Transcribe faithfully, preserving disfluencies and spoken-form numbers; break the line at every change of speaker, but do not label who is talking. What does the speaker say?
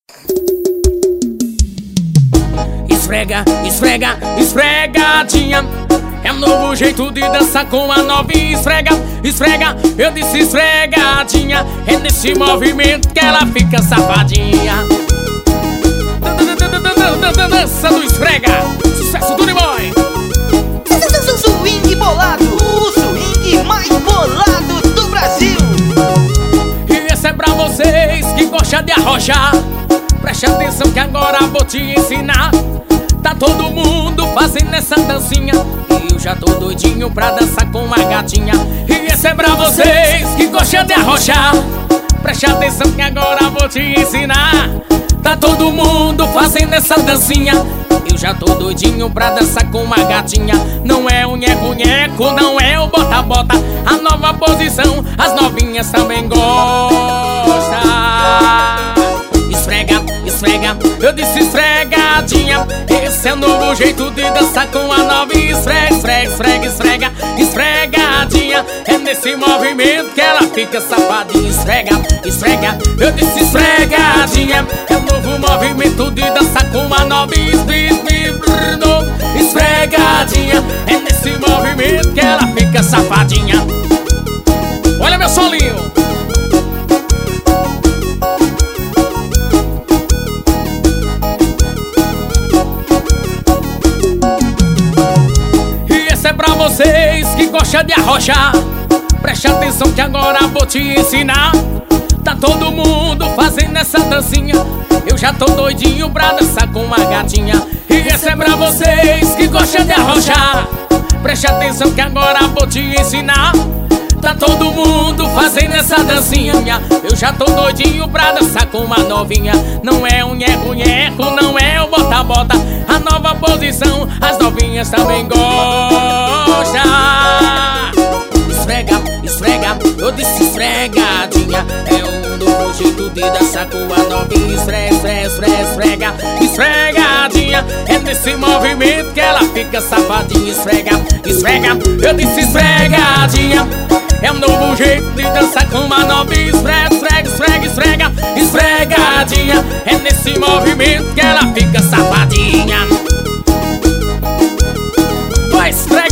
Esfrega, esfrega, esfregadinha. É um novo jeito de dançar com a novinha. Esfrega, esfrega, eu disse esfregadinha. É nesse movimento que ela fica safadinha. Dança do esfrega, sucesso do Nimoy.
Swing bolado, o swing mais bolado do Brasil.
E esse é pra vocês que gostam de arrochar. Preste atenção que agora vou te ensinar. Tá todo mundo fazendo essa dancinha e eu já tô doidinho pra dançar com uma gatinha. E esse é pra vocês que gostam de arrochar. Preste atenção que agora vou te ensinar. Tá todo mundo fazendo essa dancinha, eu já tô doidinho pra dançar com uma gatinha. Não é o nheco-nheco, não é o bota-bota. A nova posição, as novinhas também gostam. Esfrega, esfrega, eu disse esfregadinha. Esse é o novo jeito de dançar com a novinha. Esfrega, esfrega, esfrega, esfrega, esfregadinha. É nesse movimento que ela fica safadinha. Esfrega, esfrega, eu disse esfregadinha. É o novo movimento de dançar com a novinha. Esfregadinha, é nesse movimento que ela fica safadinha. Olha meu solinho. Pra vocês que gostam de arrochar, preste atenção que agora vou te ensinar. Tá todo mundo fazendo essa dancinha, eu já tô doidinho pra dançar com uma gatinha. E essa é pra vocês que gostam de arrochar, preste atenção que agora vou te ensinar. Tá todo mundo fazendo essa dancinha, eu já tô doidinho pra dançar com uma novinha. Não é o nheco-nheco, não é o bota-bota. A nova posição, as novinhas também gostam. Esfrega, esfrega, eu disse esfregadinha. É um novo jeito de dançar com a novinha. Esfrega, esfrega, esfrega, esfrega, esfregadinha. É nesse movimento que ela fica safadinha. Esfrega, esfrega, eu disse esfregadinha. É um novo jeito de dançar com uma novinha. Esfrega, esfrega, esfrega, esfrega, esfregadinha. É nesse movimento que ela fica safadinha. Vai esfregar.